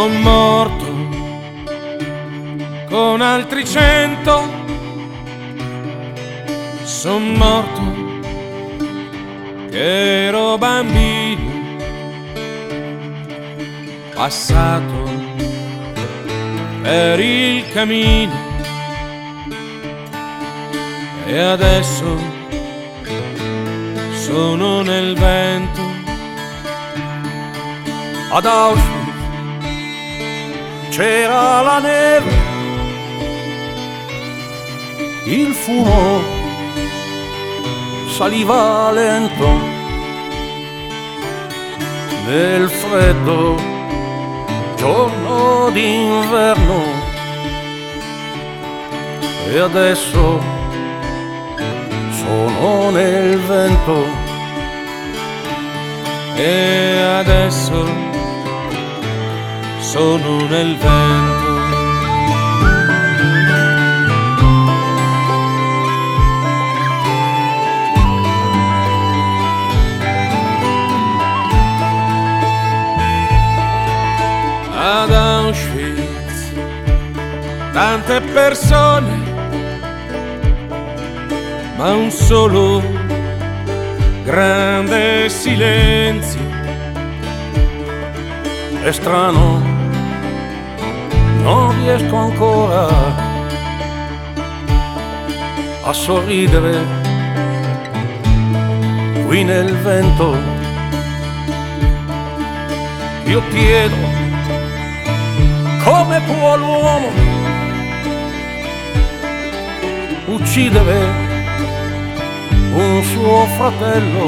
Son morto con altri 100, son morto che ero bambino, passato per il camino, e adesso sono nel vento. Ad Auschwitz c'era la neve, il fumo saliva lento nel freddo giorno d'inverno, e adesso sono nel vento, e adesso sono nel vento. Ad Auschwitz tante persone, ma un solo grande silenzio. È strano, non riesco ancora a sorridere qui nel vento. Io chiedo, come può l'uomo uccidere un suo fratello?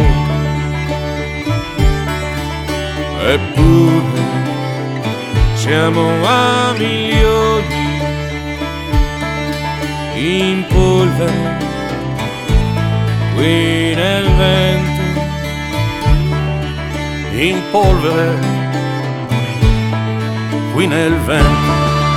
Eppure siamo a milioni in polvere qui nel vento, in polvere qui nel vento.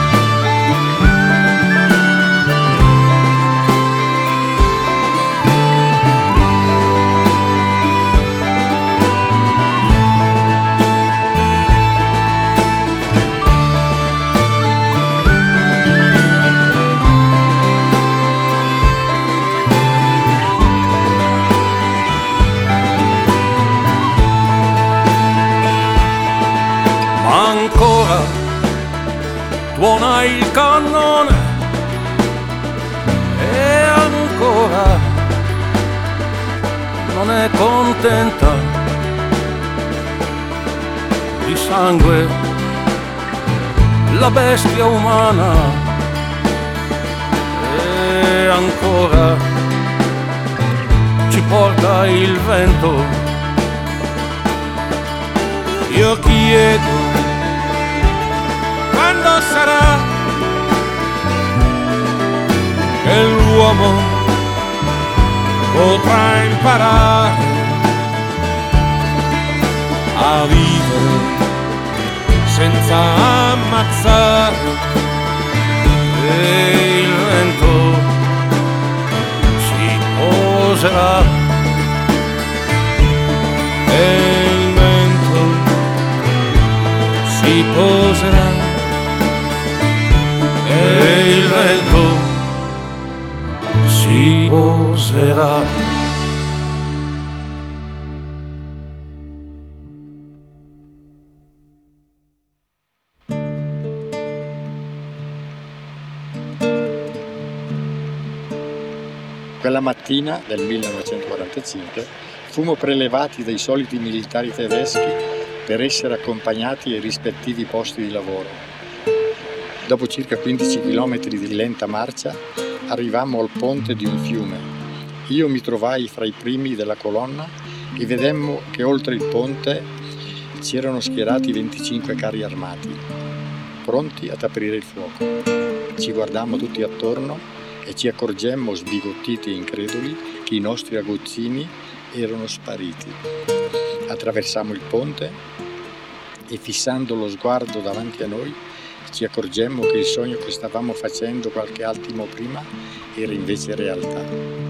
Ancora tuona il cannone, e ancora non è contenta di sangue la bestia umana, e ancora ci porta il vento. Io chiedo, quando sarà che l'uomo potrà imparare a vivere senza ammazzare? E il vento si poserà, e il vento si poserà, e il vento si poserà. Quella mattina del 1945 fummo prelevati dai soliti militari tedeschi per essere accompagnati ai rispettivi posti di lavoro. Dopo circa 15 km di lenta marcia arrivammo al ponte di un fiume. Io mi trovai fra i primi della colonna e vedemmo che oltre il ponte si erano schierati 25 carri armati, pronti ad aprire il fuoco. Ci guardammo tutti attorno e ci accorgemmo, sbigottiti e increduli, che i nostri aguzzini erano spariti. Attraversammo il ponte e, fissando lo sguardo davanti a noi, ci accorgemmo che il sogno che stavamo facendo qualche attimo prima era invece realtà.